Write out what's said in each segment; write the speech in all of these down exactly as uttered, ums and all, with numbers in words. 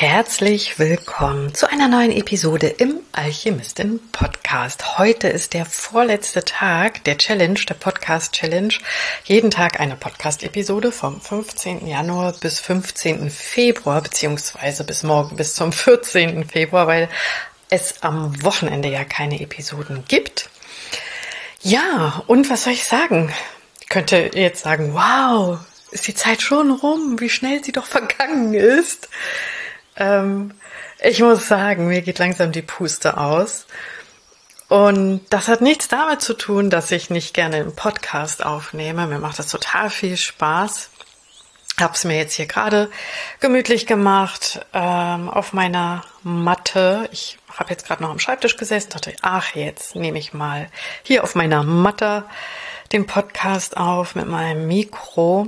Herzlich willkommen zu einer neuen Episode im Alchemistin-Podcast. Heute ist der vorletzte Tag der Challenge, der Podcast-Challenge. Jeden Tag eine Podcast-Episode vom fünfzehnten Januar bis fünfzehnten Februar, beziehungsweise bis morgen bis zum vierzehnten Februar, weil es am Wochenende ja keine Episoden gibt. Ja, und was soll ich sagen? Ich könnte jetzt sagen, wow, ist die Zeit schon rum, wie schnell sie doch vergangen ist. Ähm, ich muss sagen, mir geht langsam die Puste aus. Und das hat nichts damit zu tun, dass ich nicht gerne einen Podcast aufnehme. Mir macht das total viel Spaß. Habe es mir jetzt hier gerade gemütlich gemacht ähm, auf meiner Matte. Ich habe jetzt gerade noch am Schreibtisch gesessen, dachte, ach, jetzt nehme ich mal hier auf meiner Matte den Podcast auf mit meinem Mikro.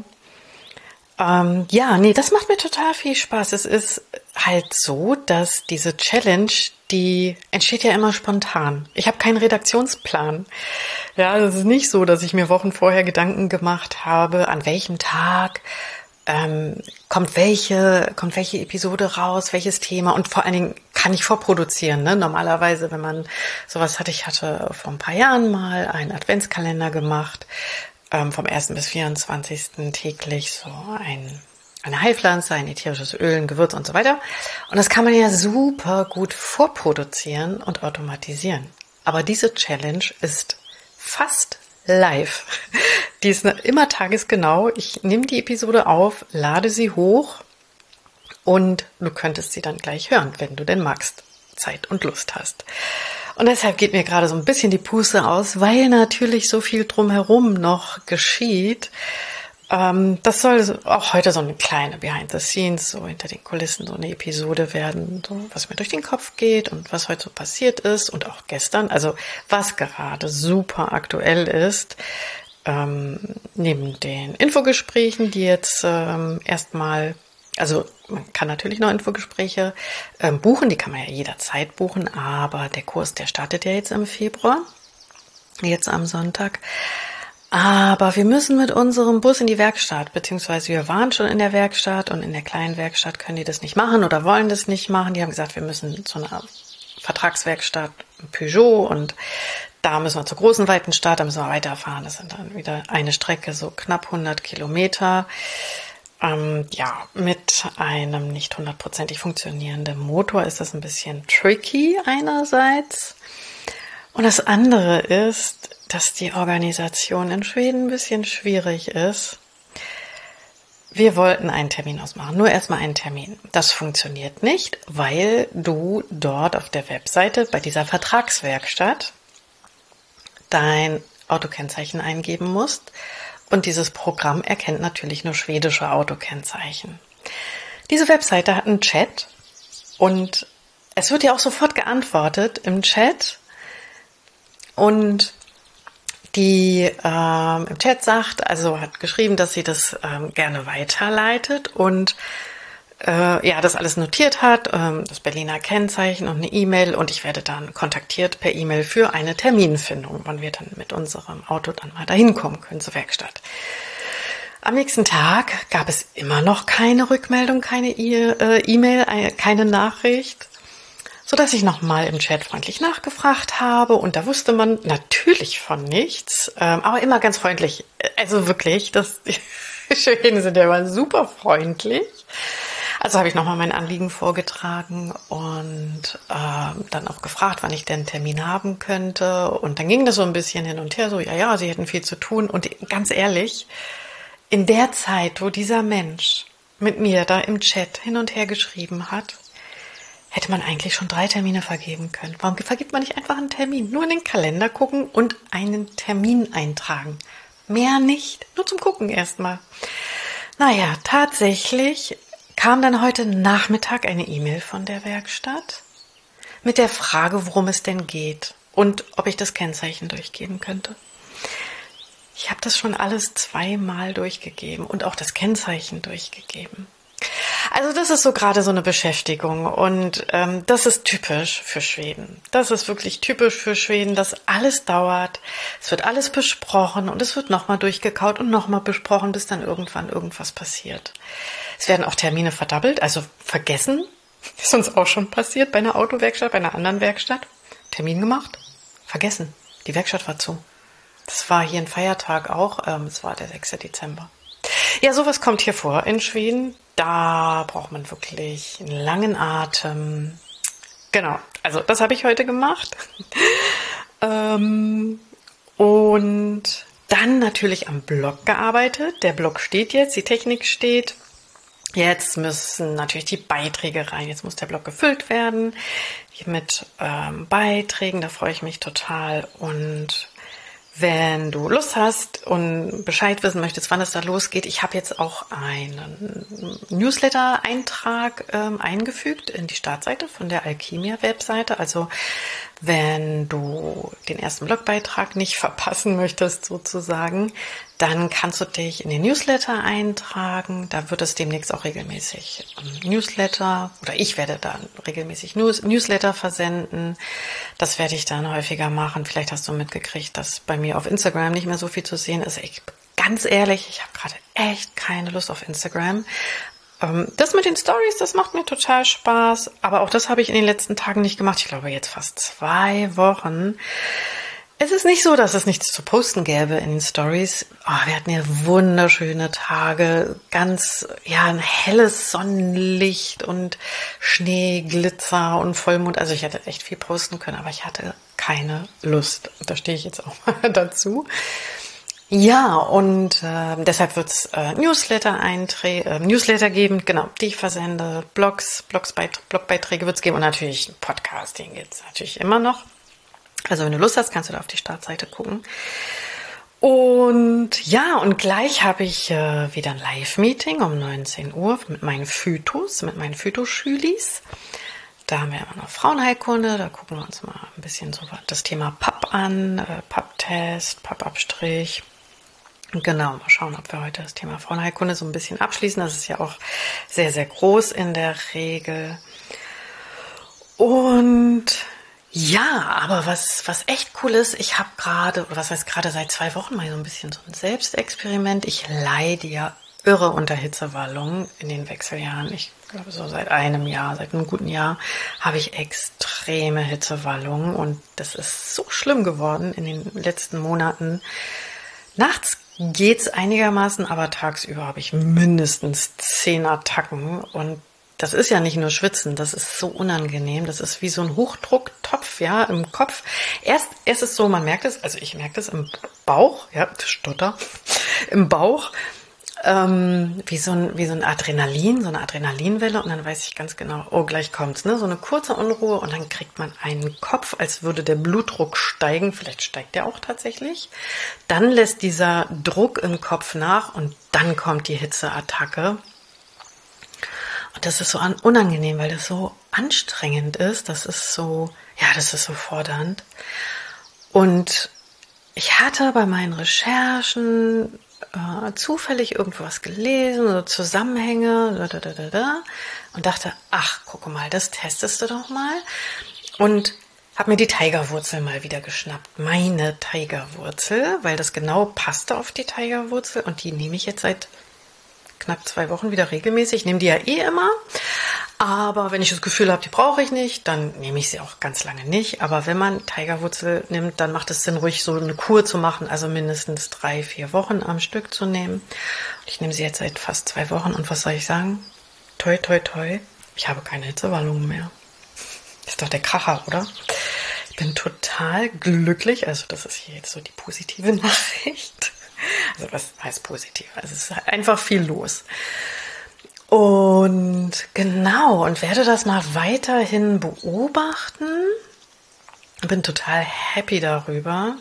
Ähm, ja, nee, das macht mir total viel Spaß. Es ist halt so, dass diese Challenge, die entsteht ja immer spontan. Ich habe keinen Redaktionsplan. Ja, es ist nicht so, dass ich mir Wochen vorher Gedanken gemacht habe, an welchem Tag ähm, kommt welche, kommt welche Episode raus, welches Thema, und vor allen Dingen kann ich vorproduzieren. Ne? Normalerweise, wenn man sowas hatte, ich hatte vor ein paar Jahren mal einen Adventskalender gemacht, ähm, vom ersten bis vierundzwanzigsten täglich so ein eine Heilpflanze, ein ätherisches Öl, ein Gewürz und so weiter. Und das kann man ja super gut vorproduzieren und automatisieren. Aber diese Challenge ist fast live. Die ist immer tagesgenau. Ich nehme die Episode auf, lade sie hoch und du könntest sie dann gleich hören, wenn du denn magst, Zeit und Lust hast. Und deshalb geht mir gerade so ein bisschen die Puste aus, weil natürlich so viel drumherum noch geschieht. Ähm, das soll auch heute so eine kleine Behind the Scenes, so hinter den Kulissen, so eine Episode werden, so was mir durch den Kopf geht und was heute so passiert ist und auch gestern, also was gerade super aktuell ist, ähm, neben den Infogesprächen, die jetzt ähm, erstmal, also man kann natürlich noch Infogespräche ähm, buchen, die kann man ja jederzeit buchen, aber der Kurs, der startet ja jetzt im Februar, jetzt am Sonntag. Aber wir müssen mit unserem Bus in die Werkstatt, beziehungsweise wir waren schon in der Werkstatt und in der kleinen Werkstatt können die das nicht machen oder wollen das nicht machen. Die haben gesagt, wir müssen zu einer Vertragswerkstatt Peugeot und da müssen wir zur großen weiten Stadt, da müssen wir weiterfahren. Das sind dann wieder eine Strecke, so knapp hundert Kilometer. Ähm, ja, mit einem nicht hundertprozentig funktionierenden Motor ist das ein bisschen tricky einerseits. Und das andere ist, dass die Organisation in Schweden ein bisschen schwierig ist. Wir wollten einen Termin ausmachen, nur erstmal einen Termin. Das funktioniert nicht, weil du dort auf der Webseite bei dieser Vertragswerkstatt dein Autokennzeichen eingeben musst. Und dieses Programm erkennt natürlich nur schwedische Autokennzeichen. Diese Webseite hat einen Chat und es wird ja auch sofort geantwortet im Chat. Und die ähm, im Chat sagt, also hat geschrieben, dass sie das ähm, gerne weiterleitet und äh, ja, das alles notiert hat, ähm, das Berliner Kennzeichen und eine E-Mail, und ich werde dann kontaktiert per E-Mail für eine Terminfindung, wann wir dann mit unserem Auto dann mal dahin kommen können zur Werkstatt. Am nächsten Tag gab es immer noch keine Rückmeldung, keine E-Mail, keine Nachricht, sodass ich nochmal im Chat freundlich nachgefragt habe, und da wusste man natürlich von nichts, ähm, aber immer ganz freundlich. Also wirklich, das, die Schweden sind ja immer super freundlich. Also habe ich nochmal mein Anliegen vorgetragen und ähm, dann auch gefragt, wann ich denn einen Termin haben könnte. Und dann ging das so ein bisschen hin und her, so, ja, ja, sie hätten viel zu tun. Und ganz ehrlich, in der Zeit, wo dieser Mensch mit mir da im Chat hin und her geschrieben hat, hätte man eigentlich schon drei Termine vergeben können. Warum vergibt man nicht einfach einen Termin? Nur in den Kalender gucken und einen Termin eintragen. Mehr nicht, nur zum Gucken erstmal. Naja, tatsächlich kam dann heute Nachmittag eine E-Mail von der Werkstatt mit der Frage, worum es denn geht und ob ich das Kennzeichen durchgeben könnte. Ich habe das schon alles zweimal durchgegeben und auch das Kennzeichen durchgegeben. Also das ist so gerade so eine Beschäftigung, und ähm, das ist typisch für Schweden. Das ist wirklich typisch für Schweden, dass alles dauert, es wird alles besprochen und es wird nochmal durchgekaut und nochmal besprochen, bis dann irgendwann irgendwas passiert. Es werden auch Termine verdoppelt, also vergessen. Ist uns auch schon passiert bei einer Autowerkstatt, bei einer anderen Werkstatt. Termin gemacht, vergessen. Die Werkstatt war zu. Das war hier ein Feiertag auch. Ähm, es war der sechste Dezember. Ja, sowas kommt hier vor in Schweden. Da braucht man wirklich einen langen Atem. Genau, also das habe ich heute gemacht. ähm, und dann natürlich am Blog gearbeitet. Der Blog steht jetzt, die Technik steht. Jetzt müssen natürlich die Beiträge rein. Jetzt muss der Blog gefüllt werden mit ähm, Beiträgen. Da freue ich mich total. Und wenn du Lust hast und Bescheid wissen möchtest, wann es da losgeht, ich habe jetzt auch einen Newsletter-Eintrag ähm, eingefügt in die Startseite von der Alkimia-Webseite. Also wenn du den ersten Blogbeitrag nicht verpassen möchtest sozusagen, dann kannst du dich in den Newsletter eintragen. Da wird es demnächst auch regelmäßig Newsletter oder ich werde dann regelmäßig News, Newsletter versenden. Das werde ich dann häufiger machen. Vielleicht hast du mitgekriegt, dass bei mir auf Instagram nicht mehr so viel zu sehen ist. Ich, ganz ehrlich, ich habe gerade echt keine Lust auf Instagram. Das mit den Stories, das macht mir total Spaß, aber auch das habe ich in den letzten Tagen nicht gemacht. Ich glaube jetzt fast zwei Wochen. Es ist nicht so, dass es nichts zu posten gäbe in den Stories. Oh, wir hatten ja wunderschöne Tage, ganz, ja, ein helles Sonnenlicht und Schnee, Glitzer und Vollmond. Also ich hätte echt viel posten können, aber ich hatte keine Lust. Da stehe ich jetzt auch mal dazu. Ja, und äh, deshalb wird es äh, Newsletter, äh, Newsletter geben, genau, die ich versende, Blogs, Blogs Blogbeiträge wird es geben und natürlich Podcasting gibt es natürlich immer noch. Also wenn du Lust hast, kannst du da auf die Startseite gucken. Und ja, und gleich habe ich äh, wieder ein Live-Meeting um neunzehn Uhr mit meinen Phytos, mit meinen Phytoschülis. Da haben wir immer noch Frauenheilkunde, da gucken wir uns mal ein bisschen so das Thema P A P an, äh, P A P-Test, P A P-Abstrich. Genau, mal schauen, ob wir heute das Thema Frauenheilkunde so ein bisschen abschließen. Das ist ja auch sehr, sehr groß in der Regel. Und ja, aber was, was echt cool ist, ich habe gerade, oder was heißt gerade seit zwei Wochen mal so ein bisschen so ein Selbstexperiment. Ich leide ja irre unter Hitzewallungen in den Wechseljahren. Ich glaube, so seit einem Jahr, seit einem guten Jahr habe ich extreme Hitzewallungen und das ist so schlimm geworden in den letzten Monaten. Nachts geht's einigermaßen, aber tagsüber habe ich mindestens zehn Attacken und das ist ja nicht nur Schwitzen, das ist so unangenehm, das ist wie so ein Hochdrucktopf, ja, im Kopf. Erst, erst ist es so, man merkt es, also ich merke es im Bauch, ja, Stotter, im Bauch, ähm, wie so ein, wie so ein Adrenalin, so eine Adrenalinwelle und dann weiß ich ganz genau, oh, gleich kommt's, ne, so eine kurze Unruhe und dann kriegt man einen Kopf, als würde der Blutdruck steigen, vielleicht steigt der auch tatsächlich. Dann lässt dieser Druck im Kopf nach und dann kommt die Hitzeattacke. Und das ist so unangenehm, weil das so anstrengend ist, das ist so, ja, das ist so fordernd. Und ich hatte bei meinen Recherchen äh, zufällig irgendwas gelesen oder Zusammenhänge da, da, da, da, da, und dachte, ach, guck mal, das testest du doch mal. Und habe mir die Tigerwurzel mal wieder geschnappt. Meine Tigerwurzel, weil das genau passte auf die Tigerwurzel und die nehme ich jetzt seit knapp zwei Wochen wieder regelmäßig. Ich nehme die ja eh immer, aber wenn ich das Gefühl habe, die brauche ich nicht, dann nehme ich sie auch ganz lange nicht. Aber wenn man Tigerwurzel nimmt, dann macht es Sinn, ruhig so eine Kur zu machen, also mindestens drei, vier Wochen am Stück zu nehmen. Ich nehme sie jetzt seit fast zwei Wochen und was soll ich sagen? Toi, toi, toi, ich habe keine Hitzewallungen mehr. Ist doch der Kracher, oder? Ich bin total glücklich, also das ist hier jetzt so die positive Nachricht. Also was heißt positiv? Also es ist einfach viel los. Und genau, und werde das mal weiterhin beobachten. Bin total happy darüber.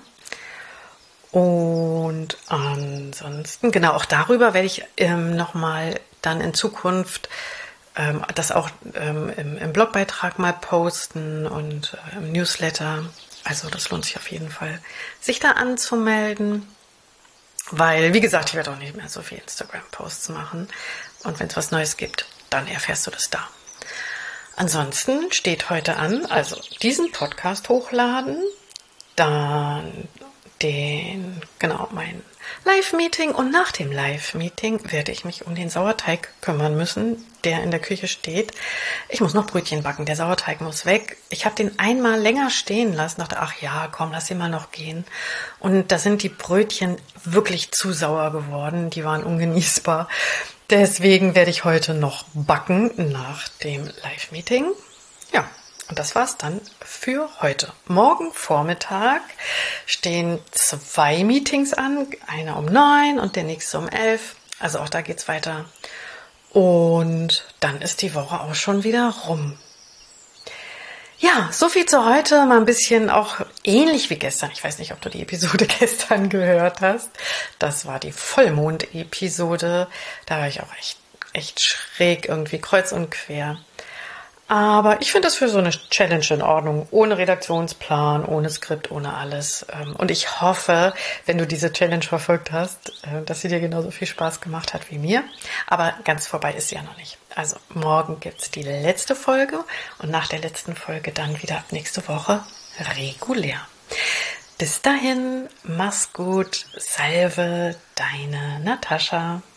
Und ansonsten, genau, auch darüber werde ich ähm, nochmal dann in Zukunft ähm, das auch ähm, im, im Blogbeitrag mal posten und äh, im Newsletter. Also das lohnt sich auf jeden Fall, sich da anzumelden. Weil, wie gesagt, ich werde auch nicht mehr so viel Instagram-Posts machen. Und wenn es was Neues gibt, dann erfährst du das da. Ansonsten steht heute an, also diesen Podcast hochladen, dann den, genau, mein Live-Meeting und nach dem Live-Meeting werde ich mich um den Sauerteig kümmern müssen, der in der Küche steht. Ich muss noch Brötchen backen, der Sauerteig muss weg. Ich habe den einmal länger stehen lassen, dachte, ach ja, komm, lass ihn mal noch gehen. Und da sind die Brötchen wirklich zu sauer geworden, die waren ungenießbar. Deswegen werde ich heute noch backen nach dem Live-Meeting. Ja, und das war's dann für heute. Morgen Vormittag stehen zwei Meetings an, einer um neun und der nächste um elf. Also auch da geht's weiter. Und dann ist die Woche auch schon wieder rum. Ja, so viel zu heute, mal ein bisschen auch ähnlich wie gestern. Ich weiß nicht, ob du die Episode gestern gehört hast. Das war die Vollmond-Episode. Da war ich auch echt, echt schräg, irgendwie kreuz und quer. Aber ich finde das für so eine Challenge in Ordnung, ohne Redaktionsplan, ohne Skript, ohne alles. Und ich hoffe, wenn du diese Challenge verfolgt hast, dass sie dir genauso viel Spaß gemacht hat wie mir. Aber ganz vorbei ist sie ja noch nicht. Also morgen gibt's die letzte Folge und nach der letzten Folge dann wieder ab nächste Woche regulär. Bis dahin, mach's gut, Salve, deine Natascha.